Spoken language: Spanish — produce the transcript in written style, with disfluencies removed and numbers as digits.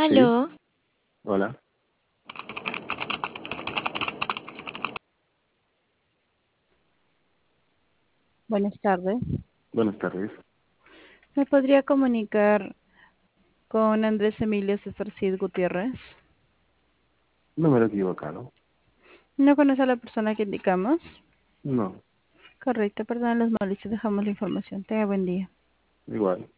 Sí, Aló, hola, Buenas tardes. buenas tardes. ¿Me podría comunicar con Andrés Emilio César Cid Gutiérrez? Número equivocado. ¿No conoce a la persona que indicamos? No, Correcto, perdón las molestias, dejamos la información. Tenga buen día. igual.